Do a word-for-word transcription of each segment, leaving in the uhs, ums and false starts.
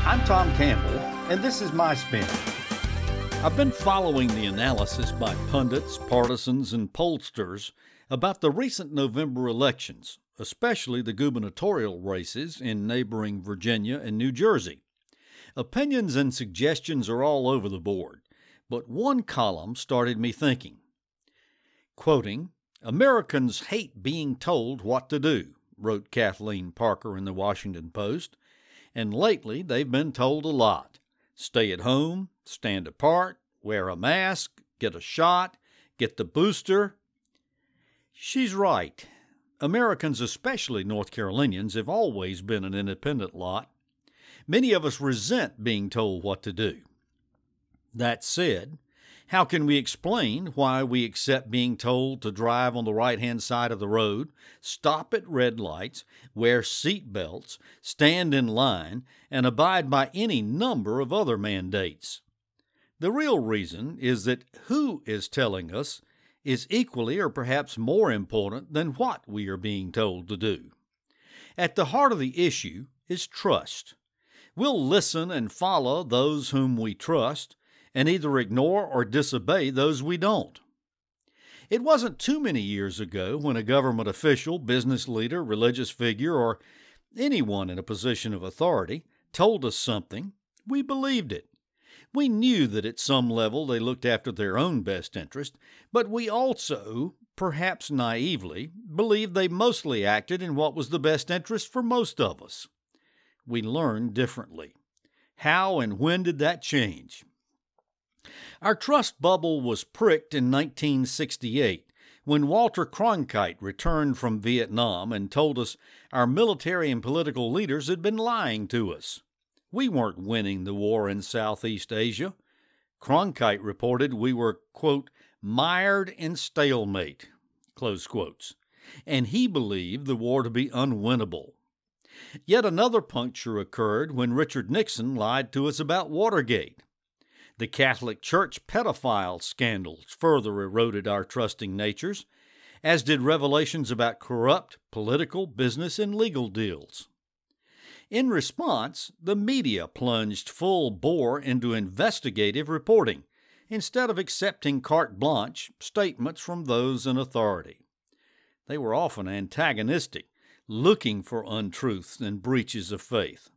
I'm Tom Campbell, and this is My Spin. I've been following the analysis by pundits, partisans, and pollsters about the recent November elections, especially the gubernatorial races in neighboring Virginia and New Jersey. Opinions and suggestions are all over the board, but one column started me thinking. Quoting, "Americans hate being told what to do," wrote Kathleen Parker in the Washington Post, and lately they've been told a lot. Stay at home, stand apart, wear a mask, get a shot, get the booster. She's right. Americans, especially North Carolinians, have always been an independent lot. Many of us resent being told what to do. That said, how can we explain why we accept being told to drive on the right-hand side of the road, stop at red lights, wear seat belts, stand in line, and abide by any number of other mandates? The real reason is that who is telling us is equally or perhaps more important than what we are being told to do. At the heart of the issue is trust. We'll listen and follow those whom we trust, and either ignore or disobey those we don't. It wasn't too many years ago when a government official, business leader, religious figure, or anyone in a position of authority told us something, we believed it. We knew that at some level they looked after their own best interest, but we also, perhaps naively, believed they mostly acted in what was the best interest for most of us. We learned differently. How and when did that change? Our trust bubble was pricked in nineteen sixty-eight when Walter Cronkite returned from Vietnam and told us our military and political leaders had been lying to us. We weren't winning the war in Southeast Asia. Cronkite reported we were, quote, mired in stalemate, close quotes, and he believed the war to be unwinnable. Yet another puncture occurred when Richard Nixon lied to us about Watergate. The Catholic Church pedophile scandals further eroded our trusting natures, as did revelations about corrupt political, business, and legal deals. In response, the media plunged full bore into investigative reporting, instead of accepting carte blanche statements from those in authority. They were often antagonistic, looking for untruths and breaches of faith.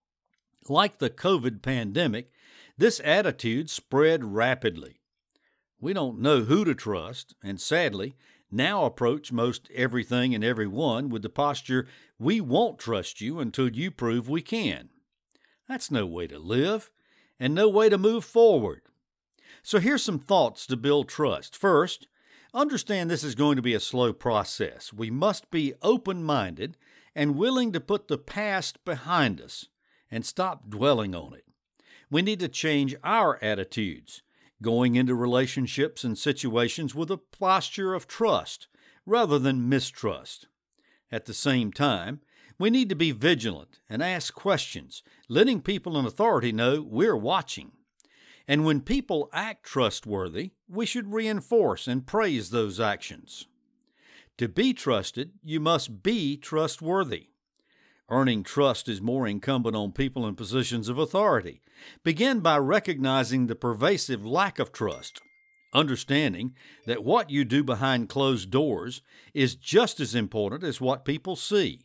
Like the COVID pandemic, this attitude spread rapidly. We don't know who to trust, and sadly, now approach most everything and everyone with the posture, we won't trust you until you prove we can. That's no way to live, and no way to move forward. So here's some thoughts to build trust. First, understand this is going to be a slow process. We must be open-minded and willing to put the past behind us and stop dwelling on it. We need to change our attitudes, going into relationships and situations with a posture of trust rather than mistrust. At the same time, we need to be vigilant and ask questions, letting people in authority know we're watching. And when people act trustworthy, we should reinforce and praise those actions. To be trusted, you must be trustworthy. Earning trust is more incumbent on people in positions of authority. Begin by recognizing the pervasive lack of trust, understanding that what you do behind closed doors is just as important as what people see.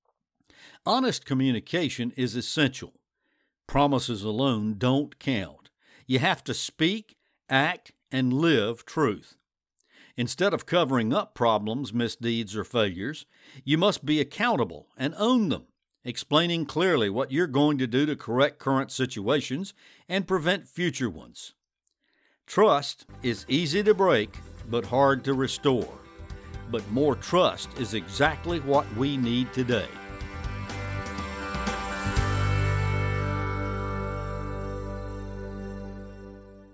Honest communication is essential. Promises alone don't count. You have to speak, act, and live truth. Instead of covering up problems, misdeeds, or failures, you must be accountable and own them, explaining clearly what you're going to do to correct current situations and prevent future ones. Trust is easy to break, but hard to restore. But more trust is exactly what we need today.